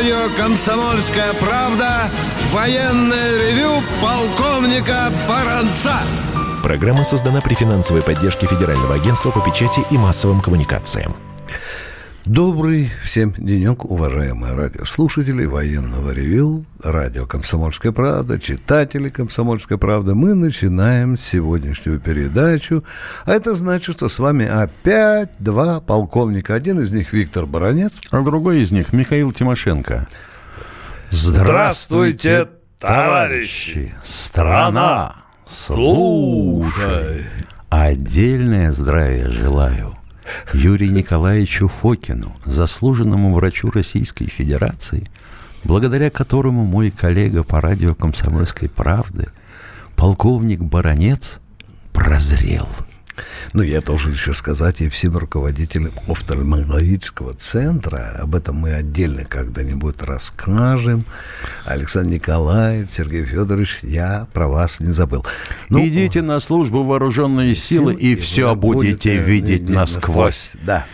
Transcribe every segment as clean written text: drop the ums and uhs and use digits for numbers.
Радио «Комсомольская правда». Военное ревю полковника Баранца. Программа создана при финансовой поддержке Федерального агентства по печати и массовым коммуникациям. Добрый всем денек, уважаемые радиослушатели военного ревю, радио «Комсомольская правда», читатели «Комсомольской правды». Мы начинаем сегодняшнюю передачу. А это значит, что с вами опять два полковника. Один из них Виктор Баранец, а другой из них Михаил Тимошенко. Здравствуйте, товарищи! Страна, слушай! Отдельное здравие желаю Юрию Николаевичу Фокину, заслуженному врачу Российской Федерации, благодаря которому мой коллега по радио «Комсомольской правды», полковник Баранец, прозрел. Ну, я должен еще сказать и всем руководителям офтальмологического центра, об этом мы отдельно когда-нибудь расскажем. Александр Николаевич, Сергей Федорович, я про вас не забыл. Ну, идите на службу в вооруженные силы, и все будете видеть насквозь. Да.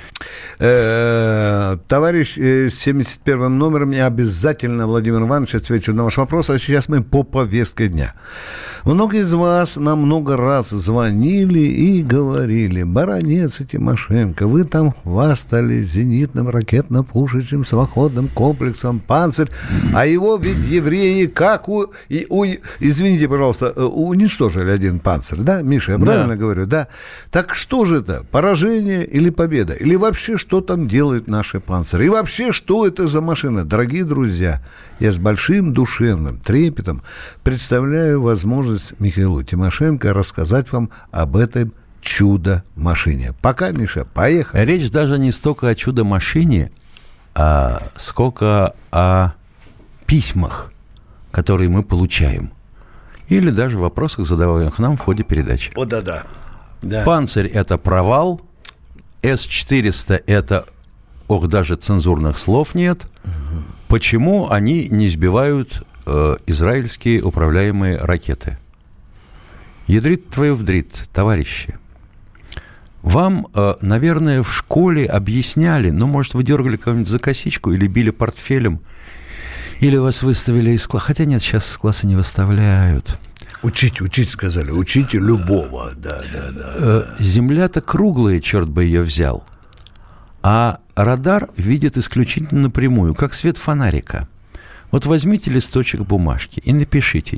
Товарищ с 71-м номером, я обязательно, Владимир Иванович, отвечу на ваш вопрос. А сейчас мы по повестке дня. Многие из вас нам много раз звонили и говорили: Баранец и Тимошенко, вы там хвастались зенитным ракетно-пушечным самоходным комплексом «Панцирь», а его ведь евреи как извините, пожалуйста, уничтожили один «Панцирь», да, Миша, я правильно говорю, да? Так что же это, поражение или победа? Или вообще, что там делают наши «Панциры»? И вообще, что это за машина? Дорогие друзья, я с большим душевным трепетом представляю возможность Михаилу Тимошенко рассказать вам об этой чудо-машине. Пока, Миша, поехали. Речь даже не столько о чудо-машине, сколько о письмах, которые мы получаем. Или даже вопросах, задаваемых нам в ходе передачи. О, да-да. Да. «Панцирь» — это провал. С-400 — это, даже цензурных слов нет. Почему они не сбивают израильские управляемые ракеты? Ядрит твою вдрит, товарищи. Вам, наверное, в школе объясняли, может, вы дергали кого-нибудь за косичку или били портфелем, или вас выставили из класса. Хотя нет, сейчас из класса не выставляют. Учить сказали, учите любого. Да. Земля-то круглая, черт бы ее взял. А радар видит исключительно напрямую, как свет фонарика. Вот возьмите листочек бумажки и напишите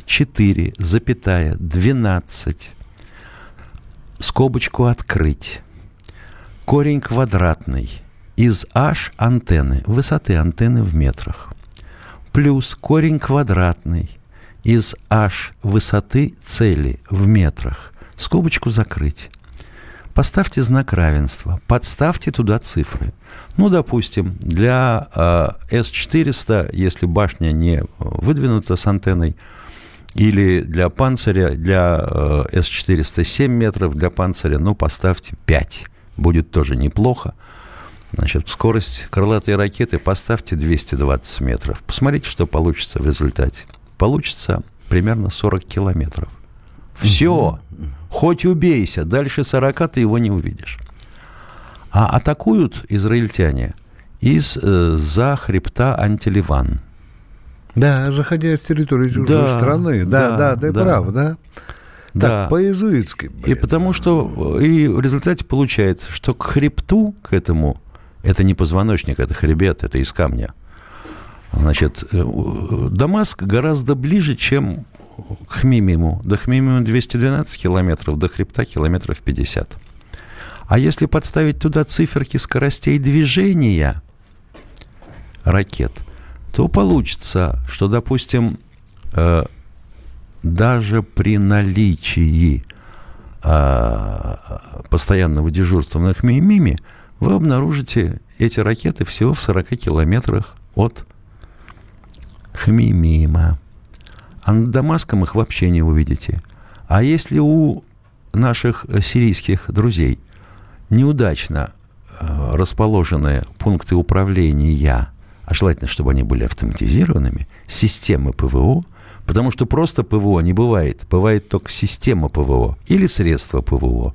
4,12, скобочку открыть, корень квадратный из h антенны, высоты антенны в метрах, плюс корень квадратный из h высоты цели в метрах, скобочку закрыть. Поставьте знак равенства, подставьте туда цифры. Допустим, для С-400, если башня не выдвинута с антенной, или для «Панциря», для С-400 7 метров, для «Панциря», поставьте 5. Будет тоже неплохо. Значит, скорость крылатой ракеты поставьте 220 метров. Посмотрите, что получится в результате. Получится примерно 40 километров. Все. Хоть убейся, дальше 40 ты его не увидишь. А атакуют израильтяне из-за хребта Антиливан. Да, заходя с территории чужой страны. Да, ты прав, да? Так, по-иезуитски. И потому что, и в результате получается, что к хребту, к этому, это не позвоночник, это хребет, это из камня. Значит, Дамаск гораздо ближе, чем к Хмимиму. До Хмимима 212 километров, до хребта километров 50. А если подставить туда циферки скоростей движения ракет, то получится, что, допустим, даже при наличии постоянного дежурства на Хмимиме вы обнаружите эти ракеты всего в 40 километрах от Хмимима. А над Дамаском их вообще не увидите. А если у наших сирийских друзей неудачно расположенные пункты управления, а желательно, чтобы они были автоматизированными, системы ПВО, потому что просто ПВО не бывает. Бывает только система ПВО или средства ПВО.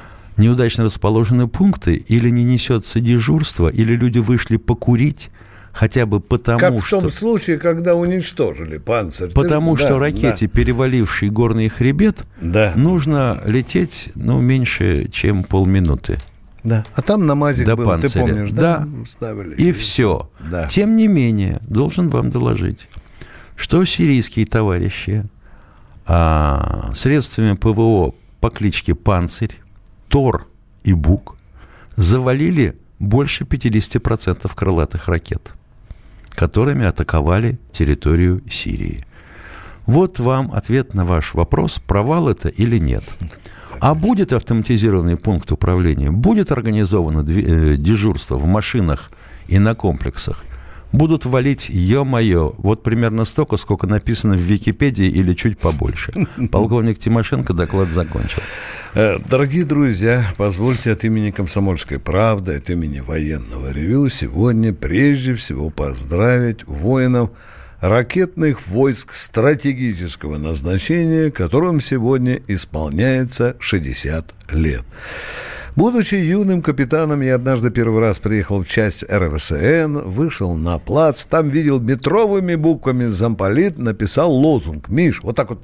Неудачно расположены пункты, или не несется дежурство, или люди вышли покурить, Хотя бы потому, как в том случае, когда уничтожили «Панцирь». Потому что ракете, перевалившей горный хребет, нужно лететь, меньше, чем полминуты. Да. А там намазик до был, панциря. Ты помнишь, да? Ставили. И все. Да. Тем не менее, должен вам доложить, что сирийские товарищи средствами ПВО по кличке «Панцирь», «Тор» и «Бук» завалили больше 50% крылатых ракет, которыми атаковали территорию Сирии. Вот вам ответ на ваш вопрос, провал это или нет. А будет автоматизированный пункт управления, будет организовано дежурство в машинах и на комплексах, будут валить, ё-моё, вот примерно столько, сколько написано в Википедии или чуть побольше. Полковник Тимошенко доклад закончил. Дорогие друзья, позвольте от имени «Комсомольской правды», от имени военного ревью сегодня прежде всего поздравить воинов ракетных войск стратегического назначения, которым сегодня исполняется 60 лет. Будучи юным капитаном, я однажды первый раз приехал в часть РВСН, вышел на плац, там видел метровыми буквами замполит, написал лозунг. Миш, вот так вот,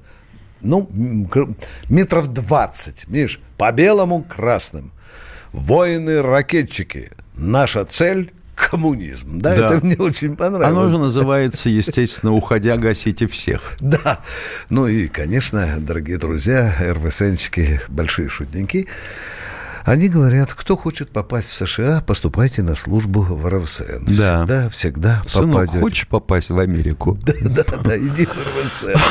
метров 20, Миш, по белому красным. Воины-ракетчики. Наша цель – коммунизм. Да, это мне очень понравилось. Оно же называется, естественно, «Уходя, гасите всех». Да. Ну и, конечно, дорогие друзья, РВСНщики, большие шутники, они говорят, кто хочет попасть в США, поступайте на службу в РВСН. Да. Всегда Сынок, попадете. хочешь попасть в Америку? Да, иди в РВСН.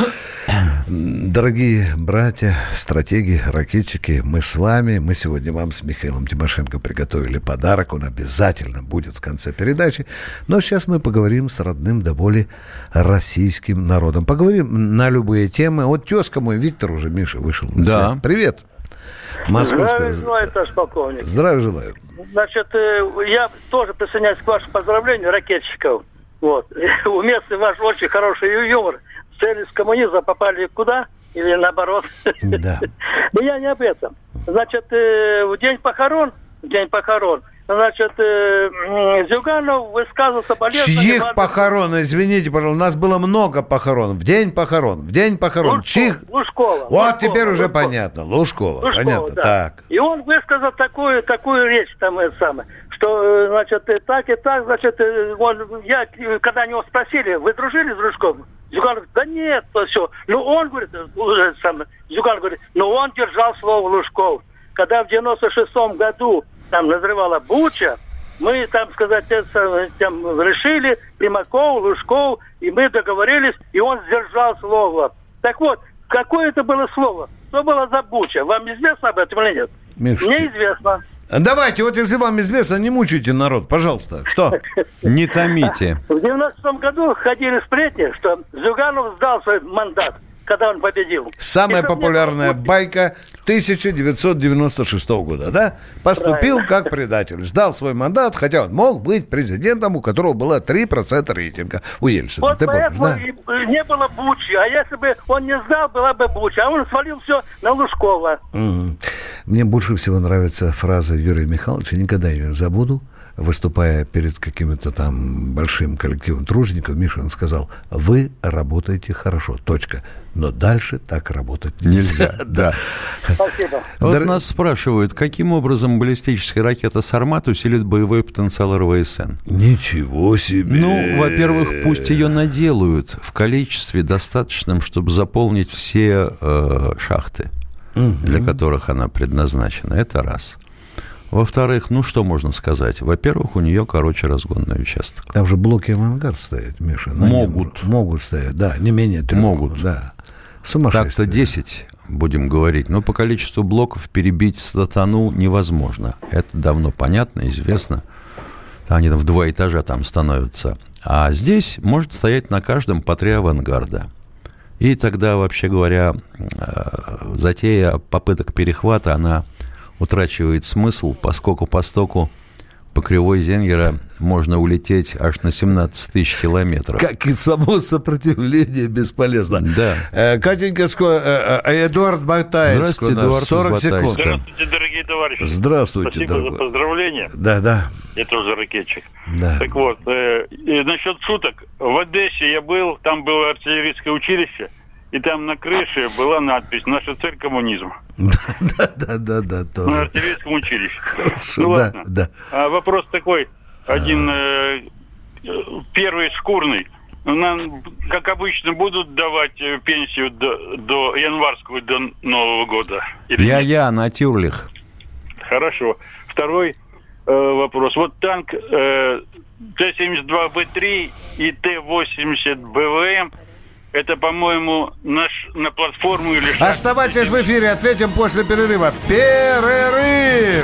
Дорогие братья, стратеги, ракетчики, мы с вами. Мы сегодня вам с Михаилом Тимошенко приготовили подарок. Он обязательно будет в конце передачи. Но сейчас мы поговорим с родным до боли российским народом. Поговорим на любые темы. Вот тезка мой Виктор уже, Миша, вышел на связь. Привет. Здравия желаю, товарищ полковник. Здравия желаю. Значит, я тоже присоединяюсь к вашим поздравлениям ракетчиков. Вот. У местных ваш очень хороший юмор. С целью с коммунизма попали куда? Или наоборот? Да. Но я не об этом. Значит, в день похорон, значит, Зюганов высказал соболезнования. Чьих похорон? Извините, пожалуйста, у нас было много похорон. В день похорон. Чьих? Лужкова. Вот теперь уже понятно. Лужкова, понятно. Да. Так. И он высказал такую речь, что, значит, так и так, значит, когда него спросили, вы дружили с Лужковым? Зюганов говорит, да нет, то все. Он говорит, Зюганов говорит, он держал слово Лужков. Когда в 96-м году там назревала Буча, мы, там сказать, решили, Примаков, Лужков, и мы договорились, и он сдержал слово. Так вот, какое это было слово? Что было за Буча? Вам известно об этом или нет? Миш, мне известно. Давайте, вот если вам известно, не мучайте народ, пожалуйста. Что? Не томите. В 90-м году ходили сплетни, что Зюганов сдал свой мандат, когда он победил. Самая популярная байка 1996 года, да? Поступил как предатель. Сдал свой мандат, хотя он мог быть президентом, у которого было 3% рейтинга у Ельцина. Вот ты помнишь, да? Не было Бучи. А если бы он не сдал, была бы Буча. А он свалил все на Лужкова. Мне больше всего нравится фраза Юрия Михайловича, никогда ее не забуду. Выступая перед каким-то там большим коллективом тружеников, Миша, он сказал, вы работаете хорошо, точка. Но дальше так работать нельзя. Да. Спасибо. Вот нас спрашивают, каким образом баллистическая ракета «Сармат» усилит боевой потенциал РВСН? Ничего себе! Во-первых, пусть ее наделают в количестве достаточном, чтобы заполнить все шахты, для которых она предназначена. Это раз. Во-вторых, что можно сказать? Во-первых, у нее короче разгонный участок. Там же блоки «Авангард» стоят, Миша. Могут стоять, да, не менее 3. Могут. Да. Сумасшествие. Так-то 10, будем говорить. Но по количеству блоков перебить «Сатану» невозможно. Это давно понятно, известно. Они там в 2 этажа там становятся. А здесь может стоять на каждом по 3 «Авангарда». И тогда, вообще говоря, затея попыток перехвата, она утрачивает смысл, поскольку по кривой Зенгера можно улететь аж на 17 тысяч километров. Как и само сопротивление бесполезно. Да. Катенька, Эдуард Батаевск. Здравствуйте, Эдуард 40 секунд. Здравствуйте, дорогие товарищи. Здравствуйте, Спасибо дорогой. за поздравления. Да. Я тоже ракетчик. Да. Так вот, и насчет шуток. В Одессе я был, там было артиллерийское училище, и там на крыше была надпись «Наша цель – коммунизм». Да, тоже. На артиллерийском училище. Хорошо, Ну ладно. да. А вопрос такой. Один первый шкурный. Нам, как обычно, будут давать пенсию до январского, до Нового года? Или нет? Я, Натюрлих. Хорошо. Второй вопрос. Вот танк Т-72Б3 и Т-80 БВМ, это, по-моему, на платформу или шаг. Оставайтесь в эфире, ответим после перерыва. Перерыв!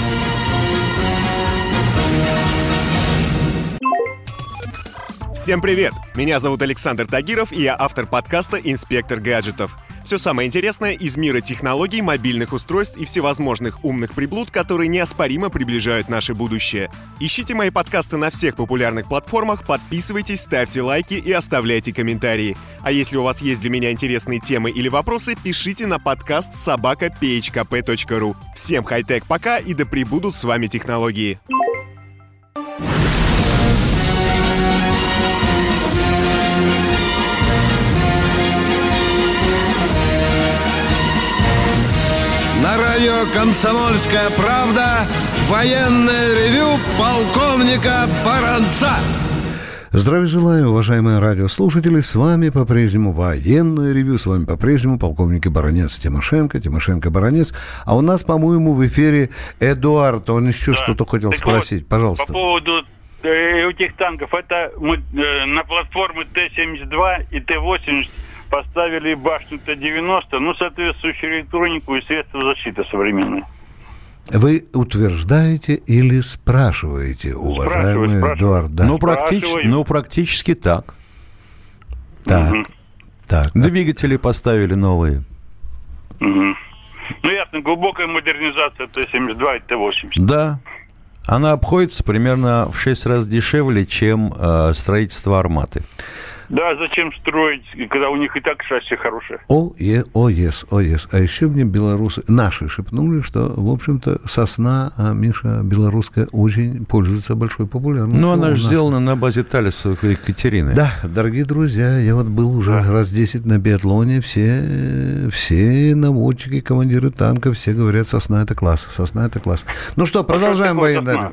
Всем привет! Меня зовут Александр Тагиров, и я автор подкаста «Инспектор гаджетов». Все самое интересное из мира технологий, мобильных устройств и всевозможных умных приблуд, которые неоспоримо приближают наше будущее. Ищите мои подкасты на всех популярных платформах, подписывайтесь, ставьте лайки и оставляйте комментарии. А если у вас есть для меня интересные темы или вопросы, пишите на подкаст @phkp.ru. Всем хай-тек пока, и да пребудут с вами технологии. На радио «Комсомольская правда» военное ревю полковника Баранца. Здравия желаю, уважаемые радиослушатели. С вами по-прежнему военное ревю. С вами по-прежнему полковники Баранец Тимошенко, Баранец. А у нас, по-моему, в эфире Эдуард. Он еще что-то хотел так спросить. Вот, пожалуйста. По поводу этих танков. Это мы на платформы Т-72 и Т-80 поставили башню Т-90, ну, соответствующую электронику и средства защиты современные. Вы утверждаете или спрашиваете, уважаемый Эдуард? Да? Практически так. Так. Двигатели поставили новые. Ну, ясно, глубокая модернизация Т-72 и Т-80. Да. Она обходится примерно в 6 раз дешевле, чем строительство «Арматы». Да, зачем строить, когда у них и так шасси хорошее? Yes. А еще мне белорусы, наши шепнули, что, в общем-то, сосна, Миша, белорусская, очень пользуется большой популярностью. Ну, она же сделана на базе Талиса Екатерины. Да, дорогие друзья, я вот был уже раз 10 на биатлоне, все наводчики, командиры танков, все говорят, сосна это класс. Ну что, продолжаем военное.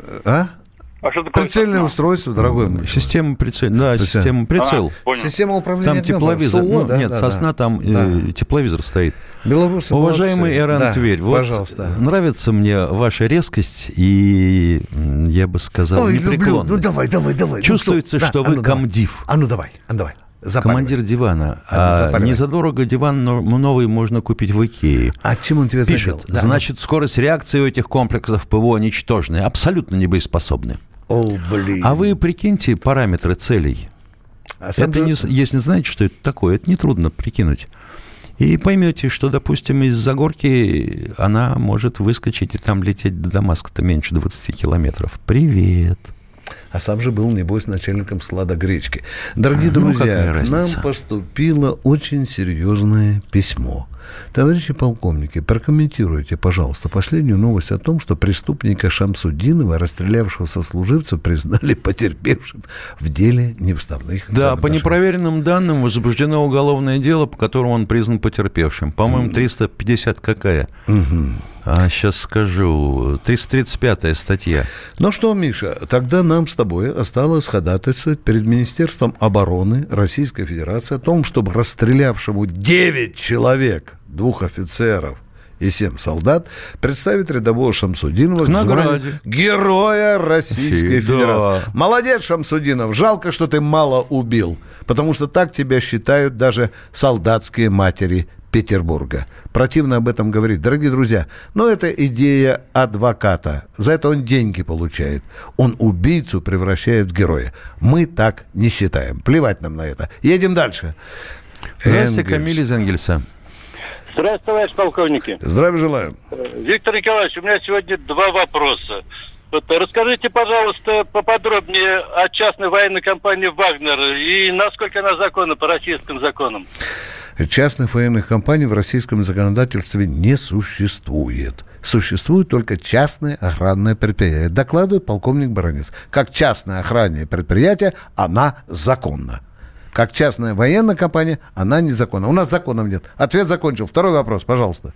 А что такое прицельное устройство, дорогой мой? Система прицел. Да, система прицел. Система управления. Там тепловизор. Сосна, там тепловизор стоит. Белорусы. Уважаемый Эран Тверь, вот пожалуйста. Нравится мне ваша резкость и, я бы сказал, непреклонность. Ну давай. Чувствуется, что вы комдив. А ну давай. Командир дивана. Не задорого диван новый можно купить в Икее. А чем он тебя пишет? Значит, скорость реакции у этих комплексов ПВО ничтожная, абсолютно небоеспособны. А вы прикиньте параметры целей. Если знаете, что это такое, это нетрудно прикинуть. И поймете, что, допустим, из-за горки она может выскочить и там лететь до Дамаска-то меньше 20 километров. Привет. А сам же был, небось, начальником склада гречки. Дорогие друзья, к нам поступило очень серьезное письмо. Товарищи полковники, прокомментируйте, пожалуйста, последнюю новость о том, что преступника Шамсудинова, расстрелявшего сослуживцев, признали потерпевшим в деле невставных. Да, по непроверенным данным возбуждено уголовное дело, по которому он признан потерпевшим. По-моему, 350 какая? А сейчас скажу. 335-я статья. Ну что, Миша, тогда нам с тобой осталось ходатайствовать перед Министерством обороны Российской Федерации о том, чтобы расстрелявшему 9 человек, 2 офицеров и 7 солдат, представить рядового Шамсудинова к званию Героя Российской Федерации. Да. Молодец, Шамсудинов, жалко, что ты мало убил, потому что так тебя считают даже солдатские матери Петербурга. Противно об этом говорить. Дорогие друзья, но это идея адвоката. За это он деньги получает. Он убийцу превращает в героя. Мы так не считаем. Плевать нам на это. Едем дальше. Здравствуйте, Камиль из Энгельса. Здравствуйте, товарищ полковники. Здравия желаю. Виктор Николаевич, у меня сегодня 2 вопроса. Вот, расскажите, пожалуйста, поподробнее о частной военной компании «Вагнер» и насколько она законна по российским законам. Частных военных компаний в российском законодательстве не существует. Существует только частное охранное предприятие. Докладывает полковник Баранец. Как частное охранное предприятие она законна. Как частная военная компания она незаконна. У нас законов нет. Ответ закончил. Второй вопрос, пожалуйста.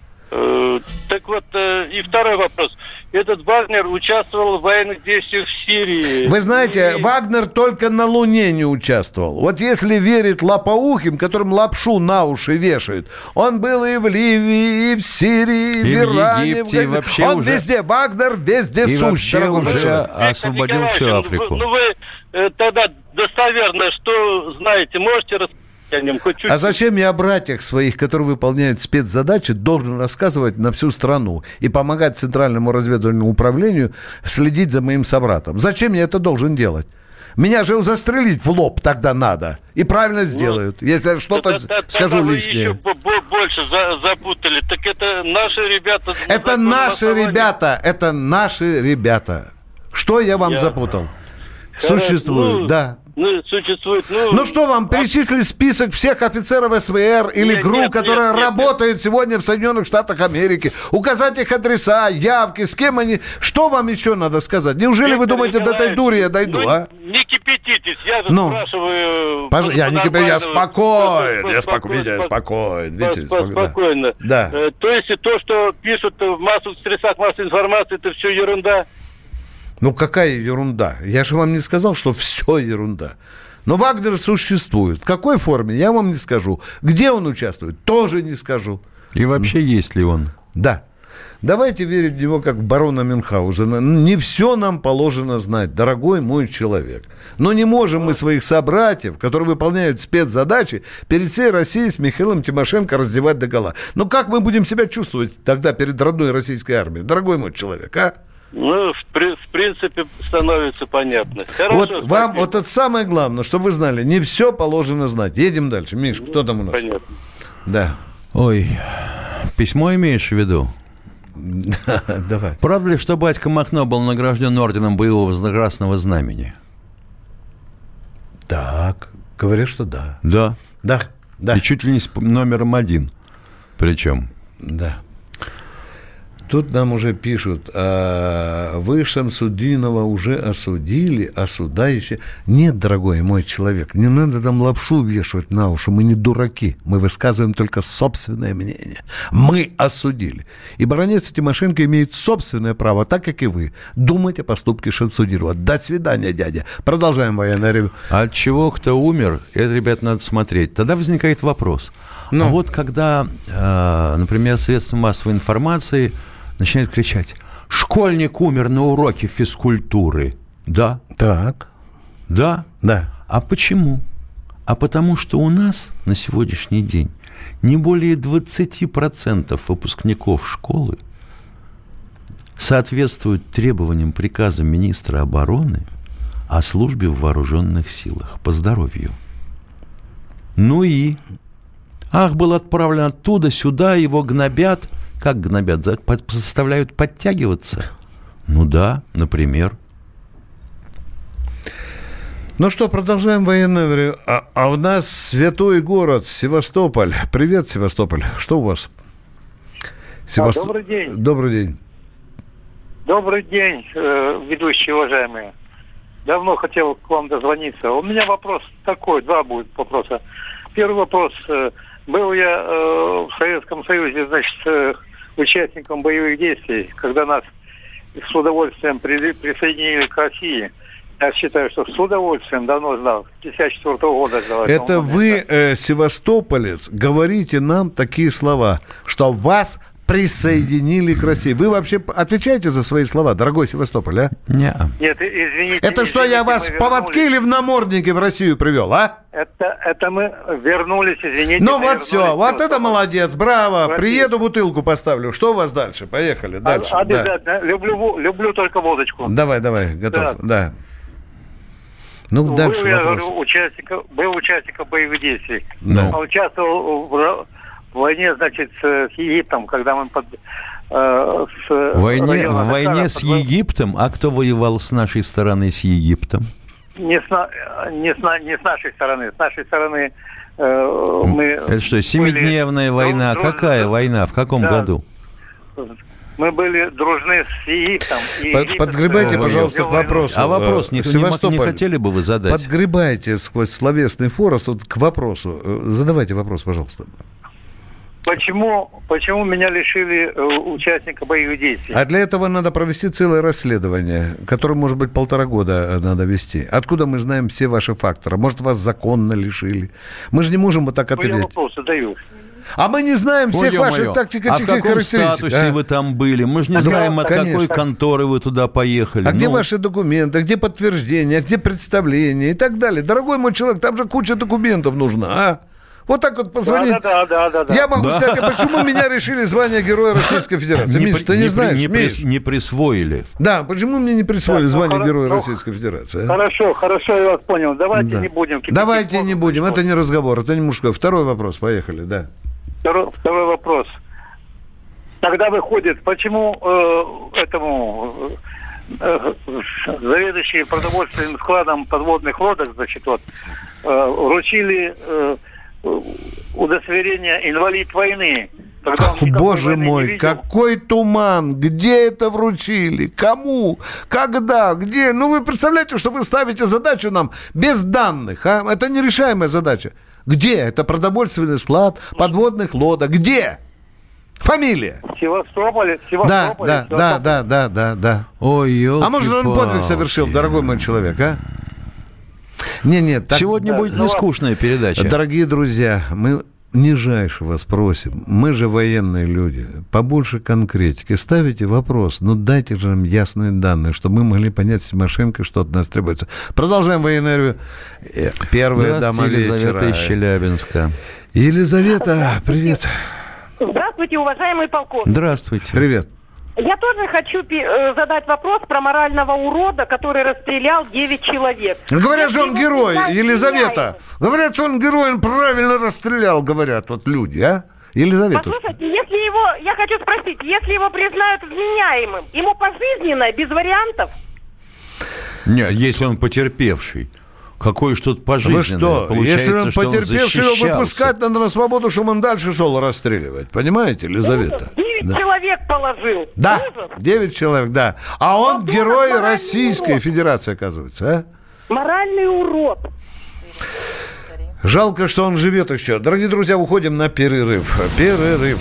Так вот, и второй вопрос. Этот Вагнер участвовал в военных действиях в Сирии. Вы знаете, Вагнер только на Луне не участвовал. Вот если верить лопоухим, которым лапшу на уши вешают, он был и в Ливии, и в Сирии, и в Иране, Египте, вообще он уже... везде, Вагнер везде и сущ. вообще уже освободил всю Африку. Вы тогда достоверно, что знаете, можете рассказать о нем хоть чуть-чуть? А зачем я о братьях своих, которые выполняют спецзадачи, должен рассказывать на всю страну и помогать Центральному разведывательному управлению следить за моим собратом? Зачем я это должен делать? Меня же застрелить в лоб тогда надо. И правильно сделают. Если я что-то скажу лишнее. Вы еще больше запутали. Так это наши ребята... Это наши ребята. Это наши ребята. Что я вам запутал? Существует, да. Существует. Ну что вам, перечислить список всех офицеров СВР или ГРУ, которые работают сегодня в Соединенных Штатах Америки, указать их адреса, явки, с кем они... Что вам еще надо сказать? Неужели вы думаете, до этой дури я дойду, а? Не кипятитесь, я же спрашиваю... Я не кипятюсь, я спокоен, я спокоен. Спокойно. Да. То есть то, что пишут в массовых средствах массовой информации, это все ерунда? Ну, какая ерунда? Я же вам не сказал, что все ерунда. Но Вагнер существует. В какой форме, я вам не скажу. Где он участвует, тоже не скажу. И вообще есть ли он? Да. Давайте верить в него, как в барона Мюнхгаузена. Не все нам положено знать, дорогой мой человек. Но не можем мы своих собратьев, которые выполняют спецзадачи, перед всей Россией с Михаилом Тимошенко раздевать догола. Ну, как мы будем себя чувствовать тогда перед родной российской армией, дорогой мой человек, а? Ну, в принципе, становится понятно. Хорошо, вот спасибо. вам, вот это самое главное, чтобы вы знали, не все положено знать. Едем дальше. Миш, кто там у нас? Понятно. Да. Ой, письмо имеешь в виду? Давай. Правда ли, что батька Махно был награжден орденом боевого Красного Знамени? Так, говорят, что да. Да. Да. И чуть ли не с номером 1. Причем. Да. Тут нам уже пишут, вы Шамсудинова уже осудили, а суда еще... Нет, дорогой мой человек, не надо там лапшу вешать на уши, мы не дураки, мы высказываем только собственное мнение. Мы осудили. И Баранец и Тимошенко имеют собственное право, так как и вы, думать о поступке Шамсудинова. До свидания, дядя. Продолжаем военное ревю. А от чего кто умер, это, ребят, надо смотреть. Тогда возникает вопрос. А вот когда, например, средства массовой информации... начинают кричать: школьник умер на уроке физкультуры. Да. Так. Да. Да. А почему? А потому что у нас на сегодняшний день не более 20% выпускников школы соответствуют требованиям приказа министра обороны о службе в вооруженных силах по здоровью. Ну и... был отправлен оттуда, сюда, его гнобят. Как гнобят? Заставляют подтягиваться? Ну да, например. Ну что, продолжаем военное время. А у нас святой город Севастополь. Привет, Севастополь. Что у вас? Добрый день. Добрый день. Добрый день, ведущие уважаемые. Давно хотел к вам дозвониться. У меня вопрос такой, два будет вопроса. Первый вопрос. Был я в Советском Союзе, значит, участником боевых действий, когда нас с удовольствием присоединили к России. Я считаю, что с удовольствием давно ждал. 54 года ждал. Это вы, севастополец, говорите нам такие слова, что вас присоединили к России. Вы вообще отвечаете за свои слова, дорогой Севастополь, а? Нет, извините. Это что, я вас в поводке или в наморднике в Россию привел, а? Это мы вернулись, извините. Ну вот все, вот это молодец, браво. Приеду, бутылку поставлю. Что у вас дальше? Поехали дальше. Обязательно. Да. Люблю только водочку. Давай, готов. Да. Ну, дальше я вопрос. Говорю, был участником боевых действий. Да. Участвовал в войне, значит, с Египтом, когда мы В войне с Египтом? А кто воевал с нашей стороны с Египтом? Не с нашей стороны. С нашей стороны мы... Это что, семидневная война? Какая война? В каком году? Мы были дружны с Египтом. Подгребайте, пожалуйста, к вопросу. А вопрос не хотели бы вы задать? Подгребайте сквозь словесный форос к вопросу. Задавайте вопрос, пожалуйста. Почему меня лишили участника боевых действий? А для этого надо провести целое расследование, которое, может быть, 1,5 года надо вести. Откуда мы знаем все ваши факторы? Может, вас законно лишили? Мы же не можем вот так ответить. Я вопрос задаю. А мы не знаем всех ваших тактико-технических характеристик. А в каком статусе вы там были? Мы же не знаем, от какой конторы вы туда поехали. А где ваши документы, где подтверждения, где представления и так далее? Дорогой мой человек, там же куча документов нужна, а? Вот так вот позвонить. Да. Я могу сказать, а почему меня решили звание Героя Российской Федерации? Миш, ты не знаешь, не присвоили. Да, почему мне не присвоили звание Героя Российской Федерации? Хорошо, я вас понял. Давайте не будем. Давайте не будем, это не разговор, это не мужской. Второй вопрос, поехали, да. Второй вопрос. Тогда выходит, почему заведующий продовольственным складом подводных лодок, значит, вручили удостоверение инвалид войны. Боже мой, какой туман! Где это вручили? Кому? Когда? Где? Ну, вы представляете, что вы ставите задачу нам без данных, а? Это нерешаемая задача. Где? Это продовольственный склад подводных лодок. Где? Фамилия? Севастополь. Да. Ой, ёлки-палки. А может, он подвиг совершил, дорогой мой человек, а? Нет. Сегодня будет нескучная передача. Дорогие друзья, мы нижайше вас просим. Мы же военные люди. Побольше конкретики. Ставите вопрос. Дайте же нам ясные данные, чтобы мы могли понять с Тимошенко, что от нас требуется. Продолжаем военное ревью. Первая дама вечера. Елизавета из Челябинска. Елизавета, привет. Здравствуйте, уважаемый полковник. Здравствуйте. Привет. Я тоже хочу задать вопрос про морального урода, который расстрелял 9 человек. Говорят, что он герой, Елизавета. Говорят, что он герой, он правильно расстрелял, говорят вот люди, а? Елизавета. Послушайте, я хочу спросить, если его признают вменяемым, ему пожизненно, без вариантов? Нет, если он потерпевший. Какое что-то пожизненное. Вы что, получается, если он потерпевший, его выпускать надо на свободу, чтобы он дальше шел расстреливать. Понимаете, Елизавета? 9 человек положил. Да, Ужас. 9 человек, да. А он герой Российской Федерации, оказывается, а? Моральный урод. Жалко, что он живет еще. Дорогие друзья, уходим на перерыв. Перерыв.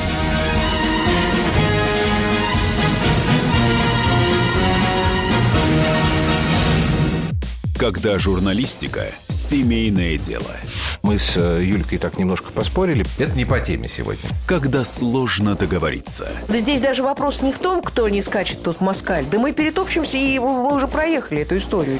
Когда журналистика – семейное дело. Мы с Юлькой так немножко поспорили. Это не по теме сегодня. Когда сложно договориться. Да здесь даже вопрос не в том, кто не скачет тут в москаль. Да мы перетопчемся, и мы уже проехали эту историю.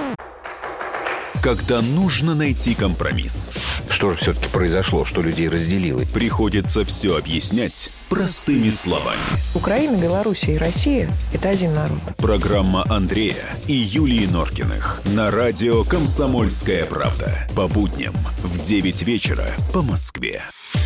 Когда нужно найти компромисс. Что же все-таки произошло, что людей разделило? Приходится все объяснять простыми словами. Украина, Белоруссия и Россия – это один народ. Программа Андрея и Юлии Норкиных на радио «Комсомольская правда». По будням в 9 вечера по Москве.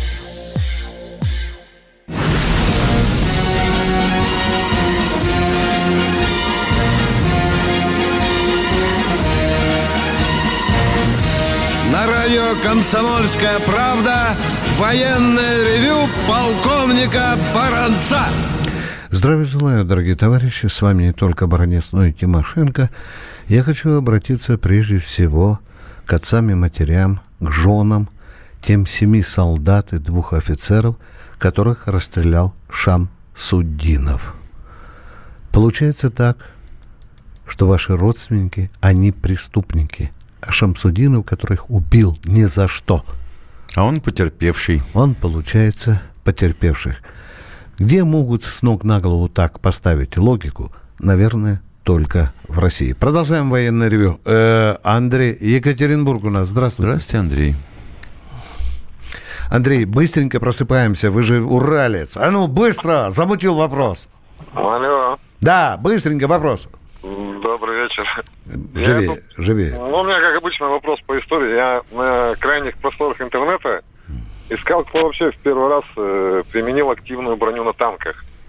На радио «Комсомольская правда» военное ревю полковника Баранца. Здравия желаю, дорогие товарищи. С вами не только Баранец, но и Тимошенко. Я хочу обратиться прежде всего к отцам и матерям, к женам, тем 7 солдат и 2 офицеров, которых расстрелял Шамсуддинов. Получается так, что ваши родственники, они преступники. А Шамсуддинов, которых убил ни за что. А он потерпевший. Он, получается, потерпевших. Где могут с ног на голову так поставить логику? Наверное, только в России. Продолжаем военное ревю. Андрей, Екатеринбург у нас. Здравствуйте. Здравствуйте, Андрей. Андрей, быстренько просыпаемся. Вы же уралец. А ну, быстро! Замутил вопрос. Алло. Да, быстренько вопрос. Добрый вечер. Живее. У меня, как обычно, вопрос по истории. Я на крайних просторах интернета искал, кто вообще в первый раз применил активную броню на танках.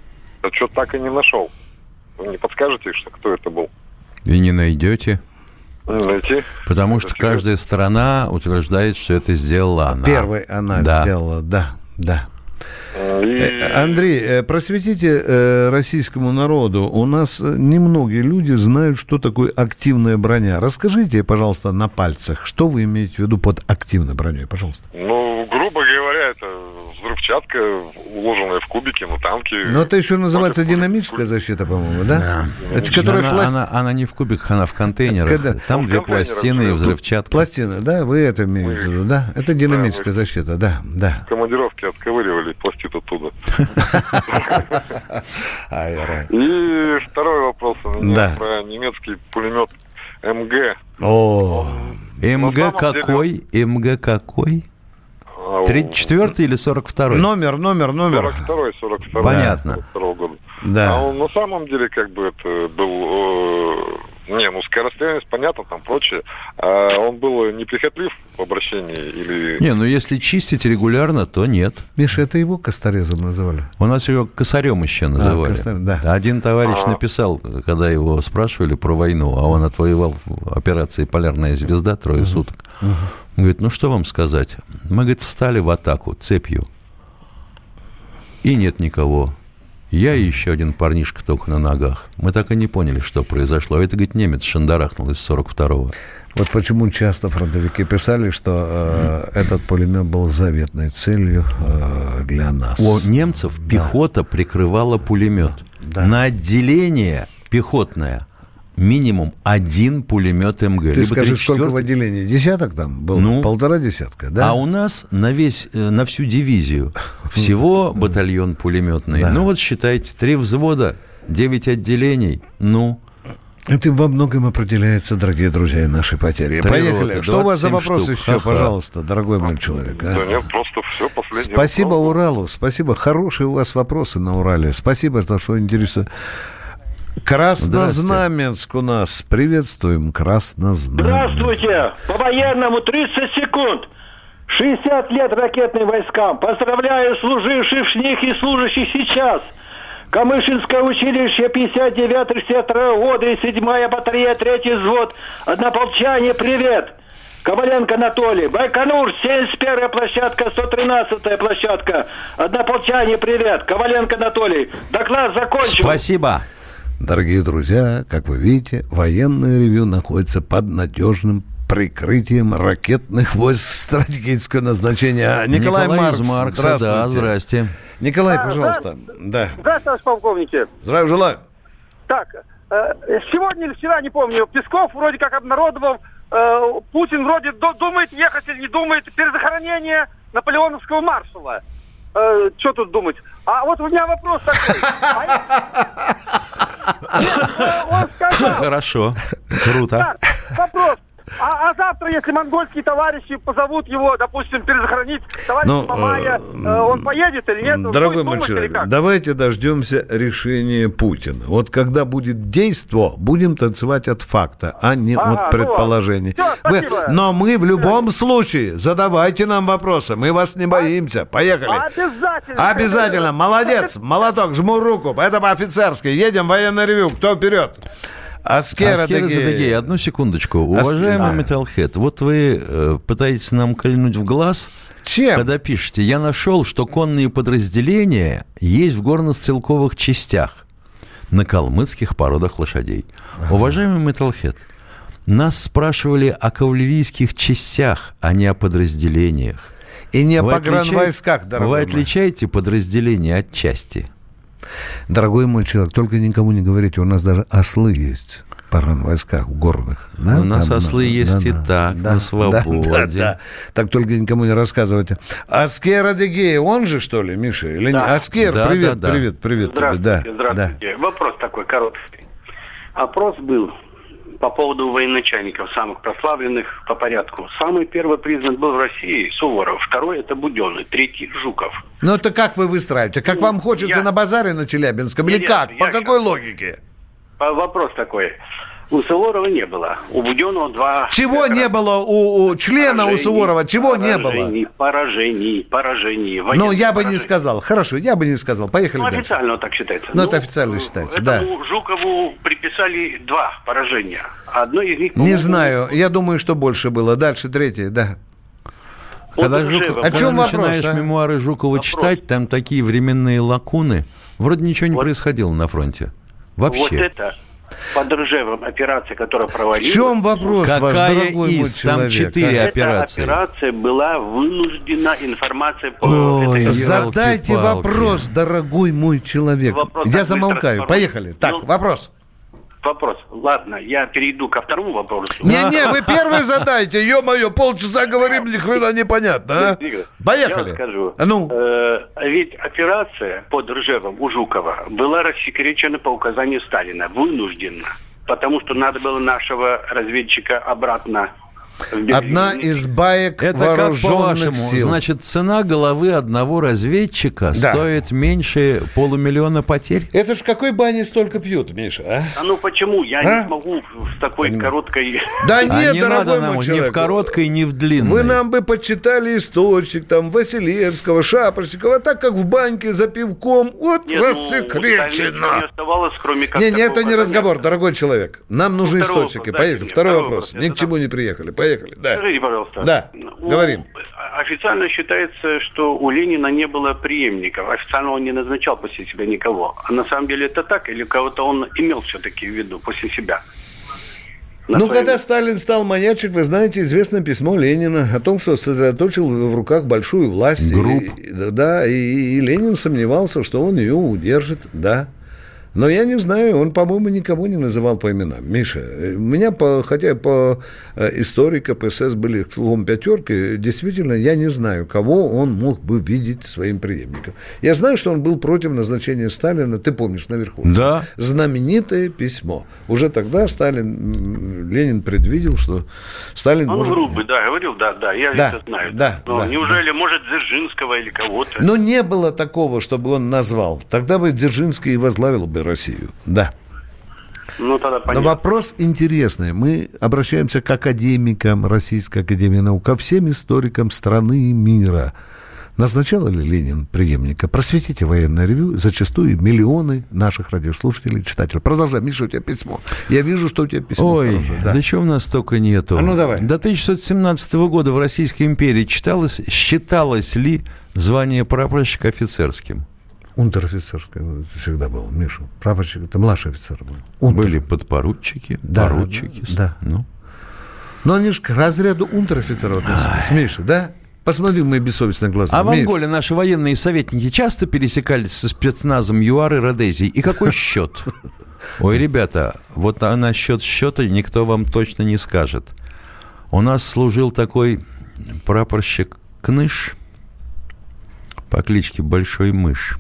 А что-то так и не нашел. Вы не подскажете, что кто это был? И не найдете. Не найти? Потому что каждая страна утверждает, что это сделала она. Первой она сделала, да. Андрей, просветите российскому народу. У нас немногие люди знают, что такое активная броня. Расскажите, пожалуйста, на пальцах, что вы имеете в виду под активной броней, пожалуйста. Ну, грубо говоря, это взрывчатка, уложенная в кубики на танки. Но это еще называется динамическая защита, по-моему, да? Это которая она не в кубиках, она в контейнерах. Там две пластины и взрывчатка. Пластины, да? Вы это имеете в виду, да? Это динамическая защита, да. В командировке отковыривали пластину оттуда. И второй вопрос у меня про немецкий пулемет МГ. МГ какой? МГ какой? 34-й или 42-й? Номер. 42-й. Понятно. 42-го года. Да. А он на самом деле как бы это был... скорострельность, понятно, там прочее. А он был неприхотлив в обращении или... Не, ну если чистить регулярно, то нет. Миша, это его косторезом называли? У нас его косарем еще называли. Да. Один товарищ написал, когда его спрашивали про войну, а он отвоевал в операции «Полярная звезда» 3 суток. Говорит, ну что вам сказать? Мы, говорит, встали в атаку цепью. И нет никого. Я и еще один парнишка только на ногах. Мы так и не поняли, что произошло. Это, говорит, немец шандарахнул из 42-го. Вот почему часто фронтовики писали, что этот пулемет был заветной целью для нас. У немцев пехота прикрывала пулемет. Да. На отделение пехотное минимум 1 пулемет МГ. Ты скажи, сколько в отделении? Десяток там было? 1,5 десятка, да? А у нас на всю дивизию всего батальон пулеметный. Да. Ну вот считайте, 3 взвода, 9 отделений, Это во многом определяется, дорогие друзья, наши потери. Поехали. Что у вас за вопрос еще, пожалуйста, дорогой мой человек? Да нет, просто все, последний Спасибо вопрос. Уралу, спасибо. Хорошие у вас вопросы на Урале. Спасибо, что интересует. Краснознаменск у нас. Приветствуем, Краснознаменск. Здравствуйте. По-военному 30 секунд. 60 лет ракетным войскам. Поздравляю служивших в них и служащих сейчас. Камышинское училище, 59-62 года и 7-я батарея, 3-й взвод. Однополчане, привет. Коваленко Анатолий. Байконур, 71-я площадка, 113-я площадка. Однополчане, привет. Коваленко Анатолий. Доклад закончен. Спасибо. Дорогие друзья, как вы видите, военное ревью находится под надежным прикрытием ракетных войск стратегического назначения. Николай Маркс, здравствуйте. Здрасте. Николай, пожалуйста. Да. Здравствуйте, товарищ полковники. Здравия желаю. Так, сегодня или вчера, не помню, Песков вроде как обнародовал, Путин вроде думает, ехать или не думает, перезахоронение наполеоновского маршала. Что тут думать? А вот у меня вопрос такой. Он сказал... Хорошо, круто. Вопрос. А завтра, если монгольские товарищи позовут его, допустим, перезахоронить товарища Мамая, он поедет или нет? Дорогой мой человек, давайте дождемся решения Путина. Вот когда будет действо, будем танцевать от факта, а не от предположений. Но мы в любом случае задавайте нам вопросы, мы вас не боимся. Поехали. Обязательно. Молодец, молоток, жму руку. Это по-офицерски. Едем в военное ревью. Кто вперед? Аскер Адыгей. Одну секундочку. Уважаемый Металлхед, вот вы пытаетесь нам кольнуть в глаз. Чем? Когда пишете, я нашел, что конные подразделения есть в горно-стрелковых частях на калмыцких породах лошадей. Уважаемый Металлхед, нас спрашивали о кавалерийских частях, а не о подразделениях. И не о погранвойсках, дорогой мой. Вы отличаете подразделения от части? Дорогой мой человек, только никому не говорите, у нас даже ослы есть в погранвойсках, в горных. Да? У нас ослы есть на свободе. Да. Так только никому не рассказывайте. Аскер Адыгей, он же, что ли, Миша? Или не? Аскер, привет. Здравствуйте. Вопрос такой короткий. Опрос был по поводу военачальников, самых прославленных по порядку. Самый первый признан был в России Суворов, второй это Буденный, третий Жуков. Ну это как вы выстраиваете? Как вам хочется на базаре на Челябинском? Или как? По какой логике? Вопрос такой. У Суворова не было. У Буденного 2... Чего не было у члена у Суворова? Чего не было? Поражений. Ну, я бы не сказал. Хорошо, я бы не сказал. Поехали дальше. Официально так считается. Ну, это официально считается, да. Этому Жукову приписали 2 поражения. Одно из них... Не знаю. Я думаю, что больше было. Дальше, третье, да. Когда начинаешь мемуары Жукова читать, там такие временные лакуны. Вроде ничего не происходило на фронте. Вообще. Вот это под Ржевом операция, которая провалилась. В чем вопрос, ваш дорогой мой человек? Там 4 операции. Эта операция была вынуждена, информация... Ой, задайте вопрос, дорогой мой человек. Я замолкаю. Поехали. Так, вопрос. Ладно, я перейду ко второму вопросу. Не, вы первый задайте. Ё-моё, полчаса говорим, ни хрена непонятно. А? Поехали. Я скажу. Ведь операция под Ржевом у Жукова была рассекречена по указанию Сталина. Вынужденно. Потому что надо было нашего разведчика обратно. Одна из баек вооруженных сил. Это как по-вашему? Значит, цена головы одного разведчика стоит меньше 500 000 потерь? Это ж в какой бане столько пьют, Миша, а? Ну почему? Я не смогу с такой короткой... Да нет, не дорогой надо нам мой ни в короткой, ни в длинной. Вы нам бы почитали источник, там, Василевского, Шапошникова, так как в баньке за пивком, вот рассекречено. Не оставалось, кроме как... Не, это не разговор, дорогой человек. Нам нужны источники. Поехали. Второй вопрос. Ни к чему не приехали. Поехали, да. Скажите, пожалуйста. Да, говорим. Официально считается, что у Ленина не было преемников. Официально он не назначал после себя никого. А на самом деле это так? Или кого-то он имел все-таки в виду после себя? Когда Сталин стал маячить, вы знаете, известное письмо Ленина о том, что сосредоточил в руках большую власть. И Ленин сомневался, что он ее удержит, да. Но я не знаю, он, по-моему, никого не называл по именам. Миша, у меня, хотя по историка ПСС были кругом 5, действительно, я не знаю, кого он мог бы видеть своим преемником. Я знаю, что он был против назначения Сталина, ты помнишь, наверху. Да. Знаменитое письмо. Уже тогда Ленин предвидел, что Сталин он может... грубый, говорил, я это знаю. Неужели, может, Дзержинского или кого-то? Но не было такого, чтобы он назвал. Тогда бы Дзержинский и возглавил бы Россию. Да. Тогда понятно. Но вопрос интересный. Мы обращаемся к академикам Российской академии наук, ко всем историкам страны и мира. Назначал ли Ленин преемника? Просветите военное ревью. Зачастую миллионы наших радиослушателей, читателей. Продолжай. Миша, у тебя письмо. Я вижу, что у тебя письмо. Ой, да чего у нас только нету. Давай. До 1617 года в Российской империи считалось ли звание прапорщика офицерским? Унтер-офицерское всегда было, Миша. Прапорщик – это младший офицер был. Были подпоручики, поручики. Да. Но они же к разряду унтер-офицеров относились, Миша, да? Посмотри в мои бессовестные глаза. А в Анголе наши военные советники часто пересекались со спецназом ЮАР и Родезии? И какой счет? Ой, ребята, вот насчет счета никто вам точно не скажет. У нас служил такой прапорщик Кныш по кличке Большой Мышь.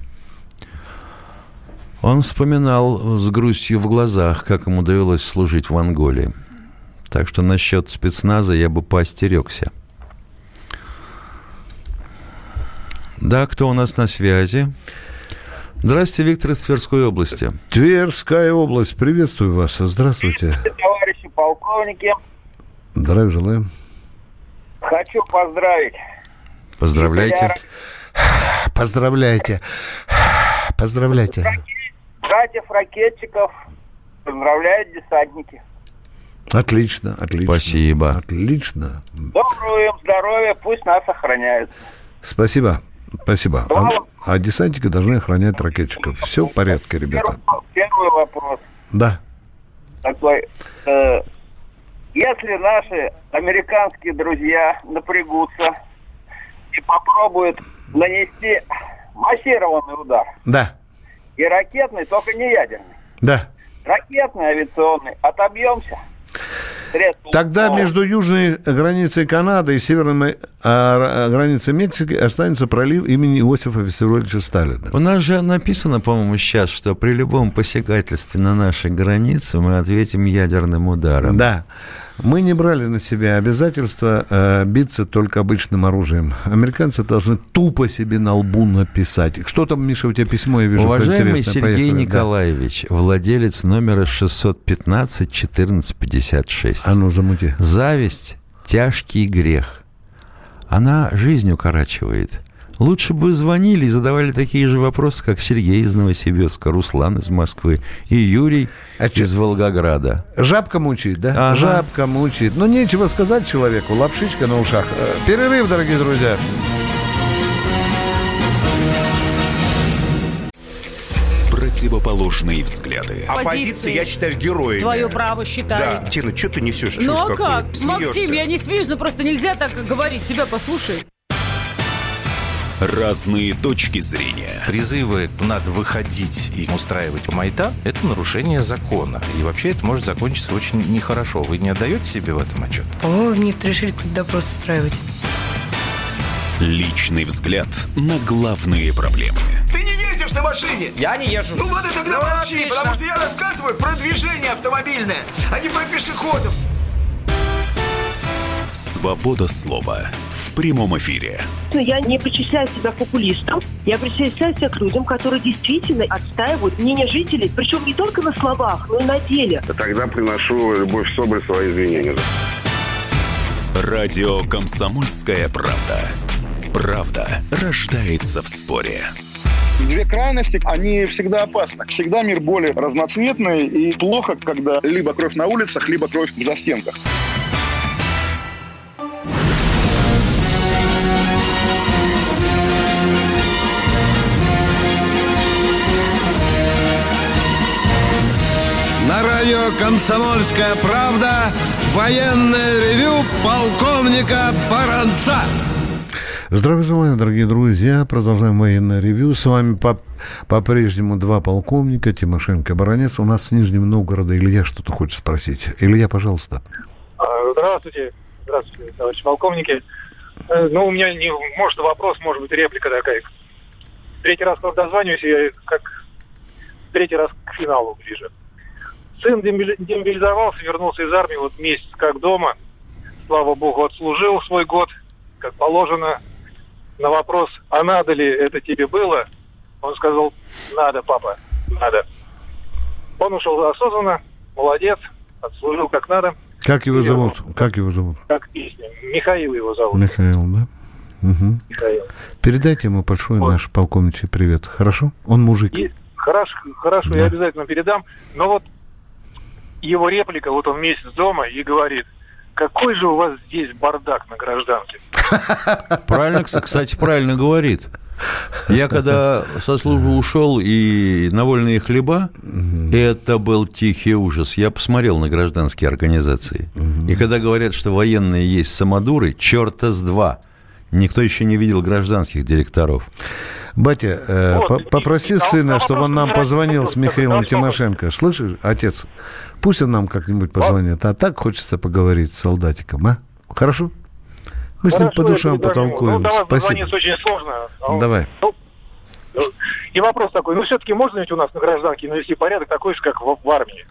Он вспоминал с грустью в глазах, как ему довелось служить в Анголе. Так что насчет спецназа я бы поостерегся. Да, кто у нас на связи? Здравствуйте, Виктор из Тверской области. Тверская область, приветствую вас. Здравствуйте. Товарищи полковники. Здравия желаем. Хочу поздравить. Поздравляйте. Поздравляйте. Братьев-ракетчиков поздравляют десантники. Отлично. Спасибо. Отлично. Доброго им здоровья, пусть нас охраняют. Спасибо. А десантники должны охранять ракетчиков. Все в порядке, ребята. Первый вопрос. Да. Такой. Если наши американские друзья напрягутся и попробуют нанести массированный удар. Да. И ракетный, только не ядерный. Да. Ракетный, авиационный. Отобьемся. Тогда между южной границей Канады и северной границей Мексики останется пролив имени Иосифа Виссарионовича Сталина. У нас же написано, по-моему, сейчас, что при любом посягательстве на наши границы мы ответим ядерным ударом. Да. Мы не брали на себя обязательства биться только обычным оружием. Американцы должны тупо себе на лбу написать. Что там, Миша, у тебя письмо, я вижу, уважаемый Сергей Поехали. Николаевич, да. Владелец номера 615-1456. А ну, замути. Зависть – тяжкий грех. Она жизнь укорачивает. Лучше бы вы звонили и задавали такие же вопросы, как Сергей из Новосибирска, Руслан из Москвы и Юрий из Волгограда. Жабка мучает, да? Ага. Жабка мучает. Но нечего сказать человеку. Лапшичка на ушах. Перерыв, дорогие друзья. Противоположные взгляды. Оппозиция, я считаю, героями. Твое право считаю. Да, Тина, что ты несешь? Ну а как? Смеешься. Максим, я не смеюсь, но просто нельзя так говорить. Себя послушай. Разные точки зрения. Призывы «надо выходить и устраивать майдан» — это нарушение закона. И вообще это может закончиться очень нехорошо. Вы не отдаете себе в этом отчет? По-моему, нет, решили какой-то допрос устраивать. Личный взгляд на главные проблемы. Ты не ездишь на машине? Я не езжу. Ну вот и тогда молчи, отлично. потому что я рассказываю про движение автомобильное, а не про пешеходов. Свобода слова в прямом эфире. Я не причисляю себя к популистам, я причисляю себя к людям, которые действительно отстаивают мнение жителей, причем не только на словах, но и на деле. Тогда приношу Любовь Соболь свои извинения. Радио «Комсомольская правда». Правда рождается в споре. Две крайности, они всегда опасны. Всегда мир более разноцветный, и плохо, когда либо кровь на улицах, либо кровь в застенках. На радио «Комсомольская правда» военное ревю полковника Баранца. Здравия желаю, дорогие друзья. Продолжаем военное ревью. С вами по-прежнему два полковника, Тимошенко и Баранец. У нас с Нижнего Новгорода Илья что-то хочет спросить. Илья, пожалуйста. Здравствуйте. Здравствуйте, товарищи полковники. Ну, у меня не может вопрос, может быть, реплика такая. Третий раз, когда дозваниваюсь, я как третий раз к финалу ближе. Сын демобилизовался, вернулся из армии, вот месяц как дома. Слава богу, отслужил свой год, как положено. На вопрос, а надо ли это тебе было, он сказал, надо, папа, надо. Он ушел осознанно, молодец, отслужил как надо. Как его зовут? Как его зовут? Как песня. Михаил его зовут. Михаил, да? Угу. Михаил. Передайте ему большой наш полковничий привет, хорошо? Он мужик. Хорошо, да. Я обязательно передам. Но вот его реплика, вот он месяц дома и говорит, какой же у вас здесь бардак на гражданке. Правильно, кстати, правильно говорит. Я когда со службы ушел и на вольные хлеба, это был тихий ужас. Я посмотрел на гражданские организации. И когда говорят, что военные есть самодуры, черта с два. Никто еще не видел гражданских директоров. Батя, попроси сына, чтобы он нам позвонил с Михаилом Тимошенко. Слышишь, отец, пусть он нам как-нибудь позвонит. А так хочется поговорить с солдатиком, а? Хорошо? Мы с ним по душам потолкуем. Ну, давай, спасибо. позвонить очень сложно. Давай. И вопрос такой, ну, все-таки можно ведь у нас на гражданке навести порядок такой же, как в армии?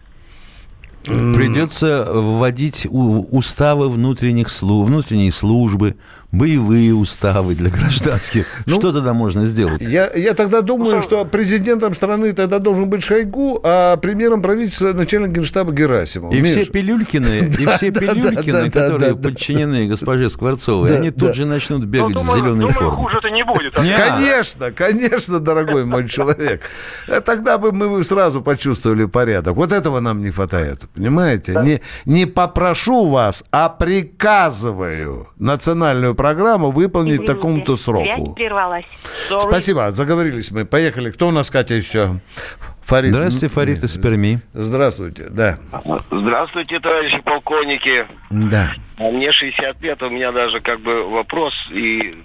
Придется вводить уставы внутренней службы, боевые уставы для гражданских. Ну, что тогда можно сделать? Я тогда думаю, что президентом страны тогда должен быть Шойгу, а премьером правительства начальник генштаба Герасимов. И все Пилюлькины, которые подчинены госпоже Скворцовой, они тут же начнут бегать в зеленой форме. Хуже-то не будет. Конечно, дорогой мой человек. Тогда бы мы сразу почувствовали порядок. Вот этого нам не хватает, понимаете? Не попрошу вас, а приказываю национальную программу выполнить такому-то сроку. Спасибо, заговорились мы. Поехали. Кто у нас, Катя, еще? Фарид. Здравствуйте, Фарид из Перми. Здравствуйте, да. Здравствуйте, товарищи полковники. Да. Мне 60 лет, у меня даже как бы вопрос и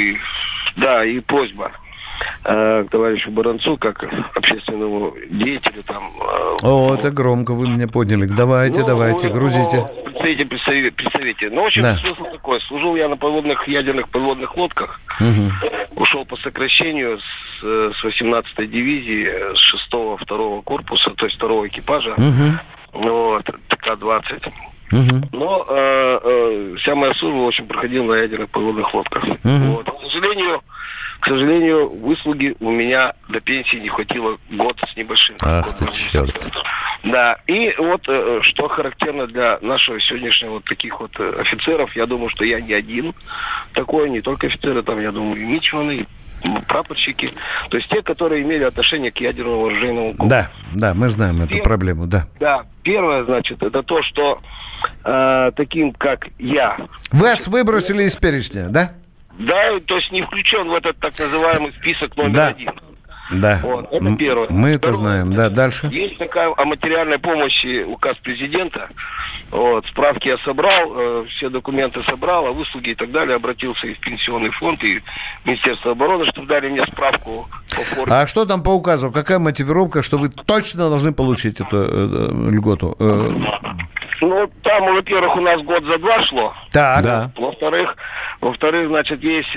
просьба к товарищу Баранцу, как общественному деятелю там. Это громко вы меня подняли. Давайте, грузите. Представите. Ну, в общем, смысл такой. Служил я на ядерных подводных лодках. Ушел по сокращению с 18-й дивизии, с 6-го, 2-го корпуса, то есть 2-го экипажа. Вот, ТК-20. Но вся моя служба, в общем, проходила на ядерных подводных лодках. Вот. К сожалению, выслуги у меня до пенсии не хватило год с небольшим. Ах ты черт. Да, и вот что характерно для нашего сегодняшнего вот таких вот офицеров, я думаю, что я не один такой, не только офицеры, там, я думаю, и мичманы, и прапорщики, то есть те, которые имели отношение к ядерному оружейному комплексу. Да, мы знаем эту проблему, да. Да, первое, значит, это то, что таким, как я... Вас выбросили из перечня, да? Да, то есть не включен в этот так называемый список номер один. Да, вот, это первое. Мы это знаем, да, дальше. Есть такая о материальной помощи указ президента. Вот, справки я собрал, все документы собрал, а выслуги и так далее. Обратился и в Пенсионный фонд, и в Министерство обороны, чтобы дали мне справку по форме. А что там по указу? Какая мотивировка, что вы точно должны получить эту льготу? Ну, там, во-первых, у нас год за 2 шло. Так. Да. Во-вторых, значит, есть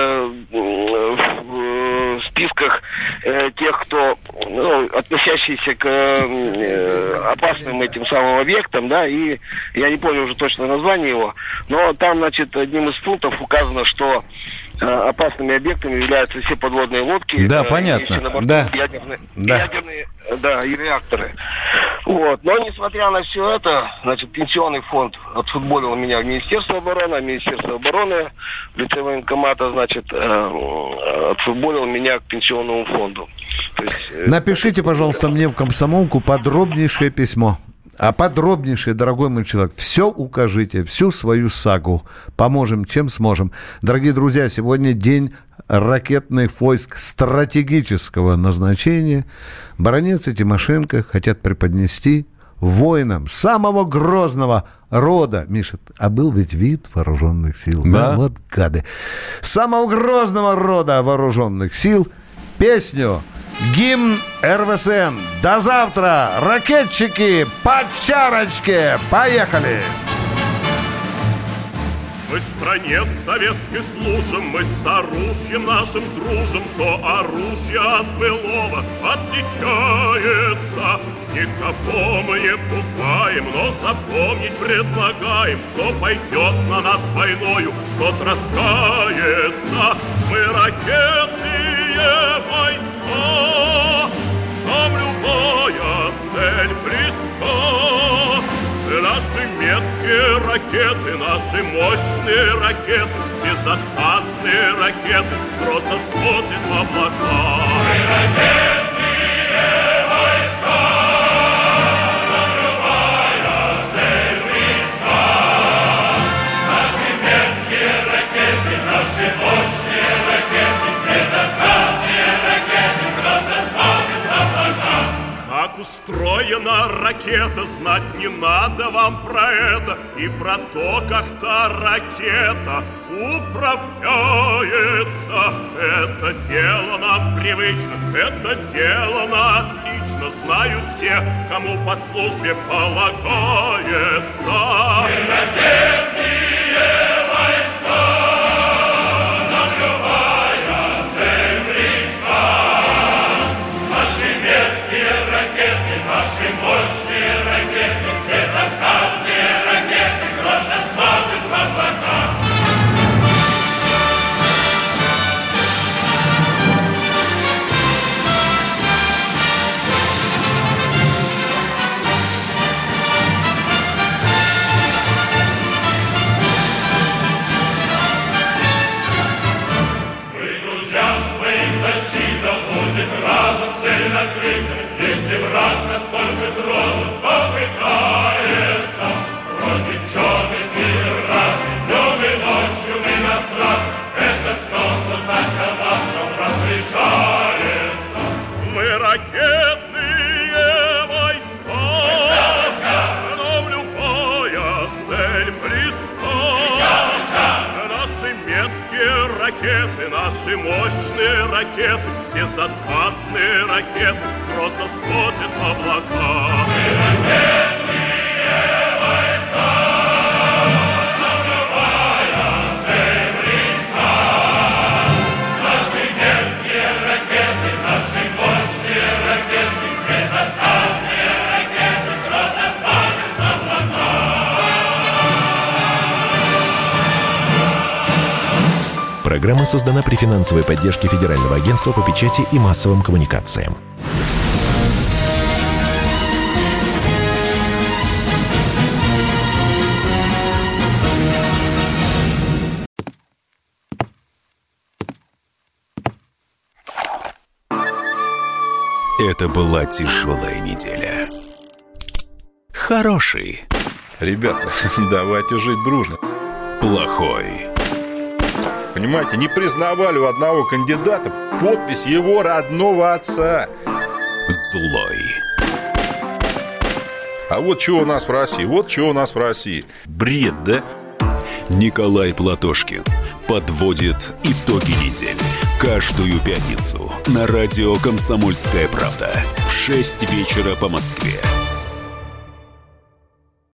в списках тех, кто, относящийся к опасным этим самым объектам, да, и я не помню уже точно название его, но там, значит, одним из пунктов указано, что опасными объектами являются все подводные лодки. Да, понятно. Ядерные и реакторы. Вот. Но, несмотря на все это, значит, Пенсионный фонд отфутболил меня в Министерство обороны, а Министерство обороны в лице военкомата, значит, отфутболил меня к Пенсионному фонду. То есть, напишите, пожалуйста, мне в комсомолку подробнейшее письмо. А подробнейшее, дорогой мой человек, все укажите, всю свою сагу. Поможем, чем сможем. Дорогие друзья, сегодня день ракетных войск стратегического назначения. Баронец и Тимошенко хотят преподнести воинам самого грозного рода, Миша, а был ведь вид вооруженных сил. Да, вот гады. Самого грозного рода вооруженных сил песню «Гимн РВСН». До завтра, ракетчики, по чарочке, поехали! Мы в стране советской служим, мы с оружием нашим дружим, то оружие от былого отличается. Никого мы не пугаем, но запомнить предлагаем, кто пойдет на нас войною, тот раскается. Мы ракетные войска, нам любая цель близка. Наши меткие ракеты, наши мощные ракеты, безотказные ракеты, грозно смотрят в облака. Мы ракетные войска, нам любая цель близка. Наши меткие ракеты, наши мощные ракеты, безотказные ракеты, грозно смотрят в облака. Как устроена ракета, знать не надо вам про это, и про то, как та ракета управляется. Это дело нам привычно, это дело на отлично знают те, кому по службе полагается. Мы ракетные войска, нам любая цель близка. Наши меткие ракеты, наши мощные ракеты, безотказные ракеты, грозно смотрят в облака. Мы друзьям своим защита будет разом цель накрыта. Если враг насколько тронут, попытается против черной силы враг, днем и ночью мы на страх. Это все, что знать о нас нам разрешается. Мы ракетные войска, но в любая цель близка. Наши меткие ракеты, наши мощные ракеты, безотказные ракеты, просто смотрят в облака. Мы ракетные войска, нам любая цель близка. Наши меткие ракеты, наши мощные ракеты, безотказные ракеты, просто смотрят в облака. программа создана при финансовой поддержке Федерального агентства по печати и массовым коммуникациям. Это была тяжелая неделя. Хороший. Ребята, давайте жить дружно. Плохой. Понимаете, не признавали у одного кандидата подпись его родного отца. Злой. А вот что у нас в России, вот что у нас в России. Бред, да? Николай Платошкин подводит итоги недели. Каждую пятницу на радио «Комсомольская правда» в 6 вечера по Москве.